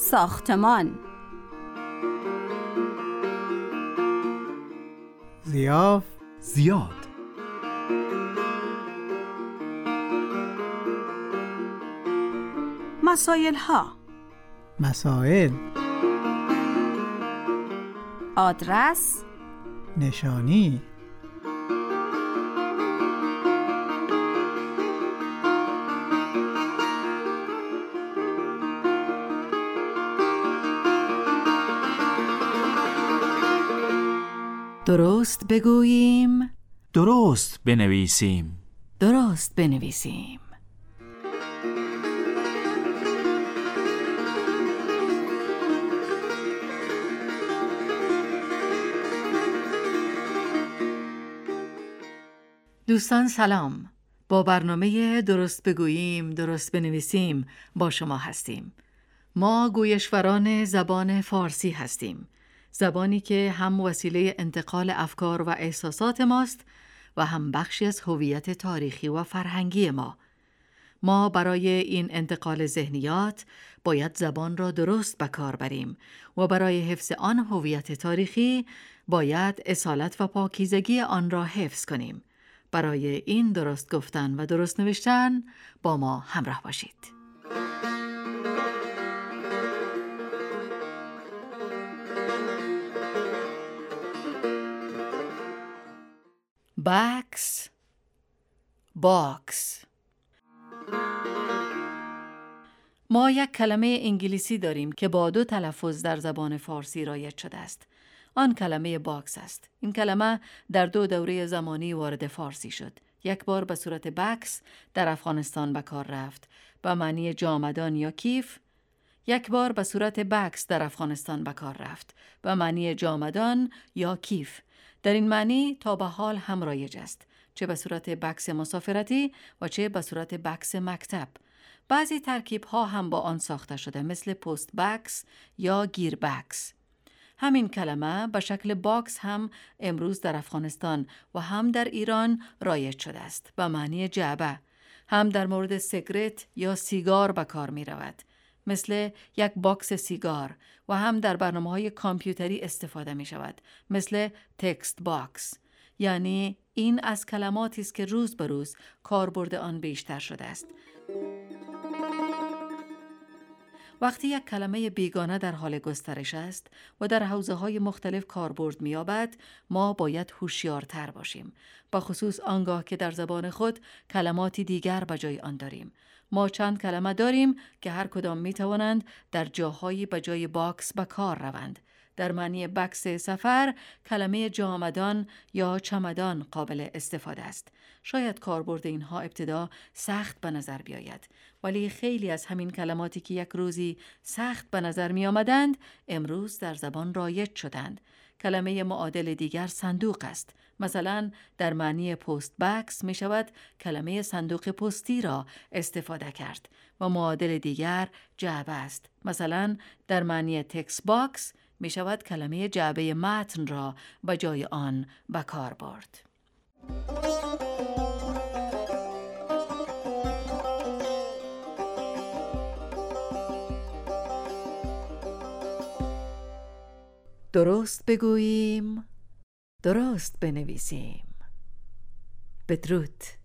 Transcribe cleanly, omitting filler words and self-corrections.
ساختمان. ضیاف، زیاد. مسائل ها. مسائل، آدرس، نشانی، درست بگوییم، درست بنویسیم. درست بنویسیم. دوستان سلام. با برنامه درست بگوییم درست بنویسیم با شما هستیم. ما گویشوران زبان فارسی هستیم، زبانی که هم وسیله انتقال افکار و احساسات ماست و هم بخشی از هویت تاریخی و فرهنگی ما. ما برای این انتقال ذهنیات باید زبان را درست به کار بریم و برای حفظ آن هویت تاریخی باید اصالت و پاکیزگی آن را حفظ کنیم. برای این درست گفتن و درست نوشتن با ما همراه باشید. بکس، باکس. ما یک کلمه انگلیسی داریم که با دو تلفظ در زبان فارسی رایج شده است. آن کلمه باکس است. این کلمه در دو دوره زمانی وارد فارسی شد. یک بار به صورت بکس در افغانستان به کار رفت به معنی جامدان یا کیف. یک بار به صورت بکس در افغانستان به کار رفت به معنی جامدان یا کیف. در این معنی تا به حال هم رایج است، چه به صورت بکس مسافرتی و چه به صورت بکس مکتب. بعضی ترکیب ها هم با آن ساخته شده، مثل پست بکس یا گیر بکس. همین کلمه به شکل باکس هم امروز در افغانستان و هم در ایران رایج شده است به معنی جعبه. هم در مورد سیگارت یا سیگار به کار می رود، مثل یک باکس سیگار، و هم در برنامه‌های کامپیوتری استفاده می شود، مثل تکست باکس. یعنی این از کلماتی است که روز به روز کاربرد آن بیشتر شده است. وقتی یک کلمه بیگانه در حال گسترش است و در حوزه‌های مختلف کاربرد می‌یابد، ما باید هوشیارتر باشیم، به خصوص آنگاه که در زبان خود کلماتی دیگر به جای آن داریم. ما چند کلمه داریم که هر کدام می‌توانند در جاهایی به جای باکس به کار روند. در معنی بکس سفر، کلمه جامدان یا چمدان قابل استفاده است. شاید کاربرد اینها ابتدا سخت به نظر بیاید، ولی خیلی از همین کلماتی که یک روزی سخت به نظر می آمدند، امروز در زبان رایج شدند. کلمه معادل دیگر صندوق است. مثلا در معنی پست بکس می شود کلمه صندوق پستی را استفاده کرد و معادل دیگر جعبه است. مثلا در معنی تکست باکس می شود کلمه جعبه متن را به جای آن به کار برد. درست بگوییم، درست بنویسیم. بدرود.